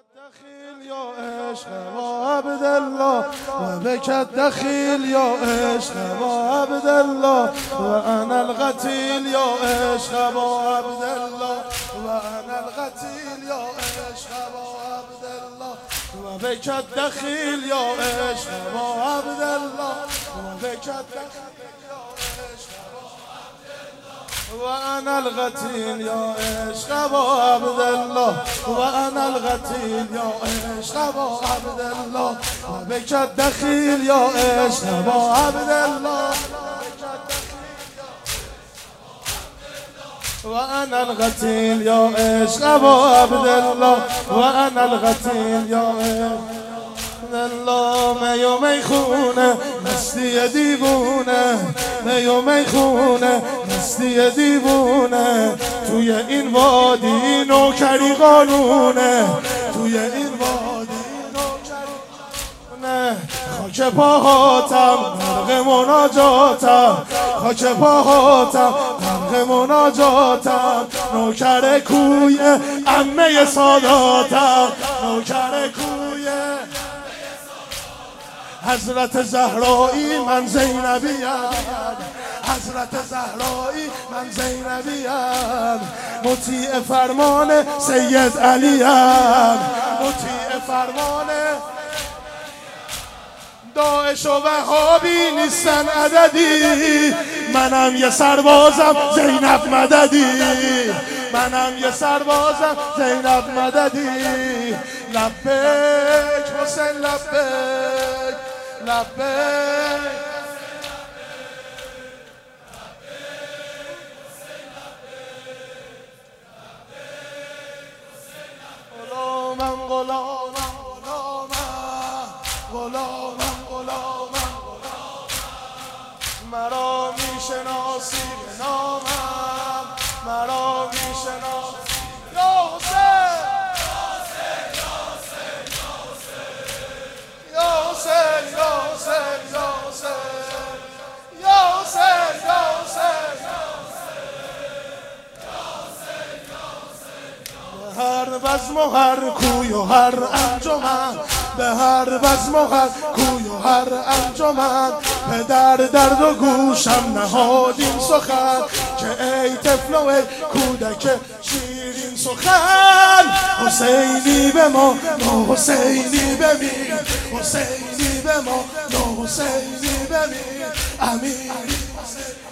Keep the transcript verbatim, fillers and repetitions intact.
دخیل یا عشق با عبدالله و بکت دخیل یا عشق با عبدالله و انا القتیل یا عشق با عبدالله و انا القتیل یا عشق با عبدالله و بکت دخیل یا عشق با عبدالله و بکت دخیل یا عشق وأنا القتيل يا عشق أبو عبد الله وأنا القتيل يا عشق أبو عبد الله وبك الدخيل يا عشق أبو عبد الله وأنا القتيل يا عشق أبو عبد الله وأنا القتيل يا عشق الله می و میخونه مستی دیوونه می و میخونه مستی دیوونه توی این وادی نوکری قانونه توی این وادی نوکری قانونه خاک پاهاتم غرق مناجاتم خاک پاهاتم غرق مناجاتم نوکر کوی عمه ساداتم نوکر کوی حضرت زهرایی من زینبیم حضرت زهرایی من زینبیم مطیع فرمان سید علیم مطیع فرمان داعش و وهابی نیستن عددی منم یه سربازم زینب مددی منم یه سربازم زینب مددی لبیک حسین لبیک لبیک غلامم غلامم غلامم غلامم غلامم مرا میشناسی به نامم مرا میشناسی یا حسین یا حسین یا حسین یا حسین یا حسین یا حسین به هر بزم و هر کوی و هر انجمن به هر بزم و هر کوی و هر انجمن پدر درد و گوشم نهادین سخن که ای طفل و ای کودک شیرین سخن حسینی به ما نه حسینی بمیر حسینی به ما نه حسینی بمیر امیر